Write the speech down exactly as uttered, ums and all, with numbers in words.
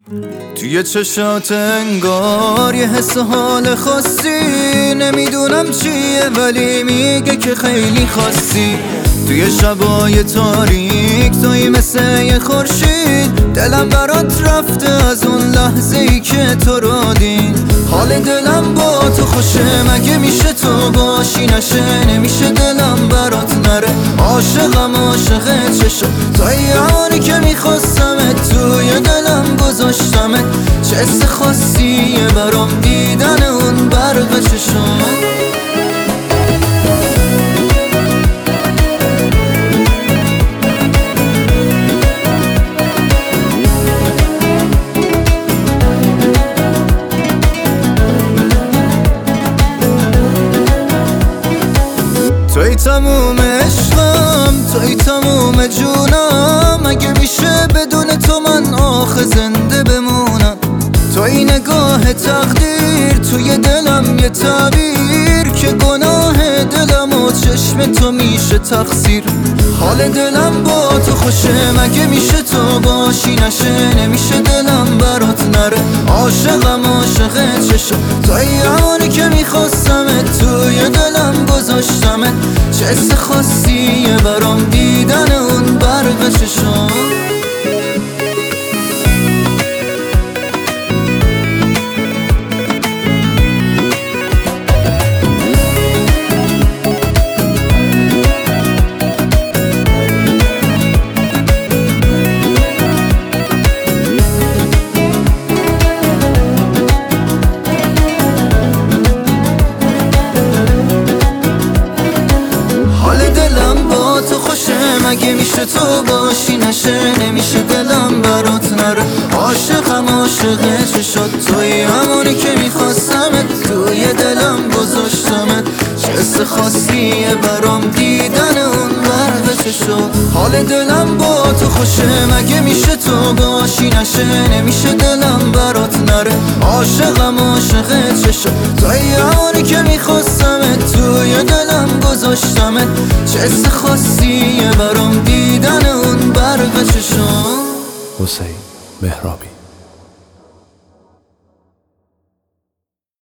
توی چشات انگار یه حس حال خاصی، نمیدونم چیه ولی میگه که خیلی خاصی. توی شبای تاریک توی مثل یه خورشید، دلم برات رفته از اون لحظه ای که تو رو دید. حال دلم با تو خوشه، مگه میشه تو باشی نشه؟ نمیشه دلم برات نره، عاشقم عاشق چشم توی آنی که میخواستمت، توی دلم گذاشتمت. چه حس خاصیه برام دیدن اون برق چشم. توی تموم عشقم، توی تموم جونم، مگه میشه بدون تو من آخه زنده بمونم؟ توی نگاه تقدیر توی دلم یه تعبیر، که گناه دلم و چشم تو میشه تقصیر. حال دلم با تو خوشه، مگه میشه تو باشی نشه؟ نمیشه دلم برات نره، عاشقم عاشق چشم توی آنی که میخواستمت، توی دلم گذاشتمت. چه حس خاصیه برام دیدن اون برق چشم. مگه میشه تو باشی نشه؟ نمیشه دلم برات نره، عاشقم عاشق چشات توی همونی که میخواستمت، توی دلم گذاشتمت. چه حس خاصیه برام دیدن اون برق چشات. حال دلم با تو خوشه، مگه میشه تو باشی نشه؟ نمیشه دلم برات نره، عاشقم عاشق چشات توی همونی که میخواستمت، توی دلم گذاشتمت. چه حس خاصیه برام دیدن اون برق چشم. حسین مهرابی.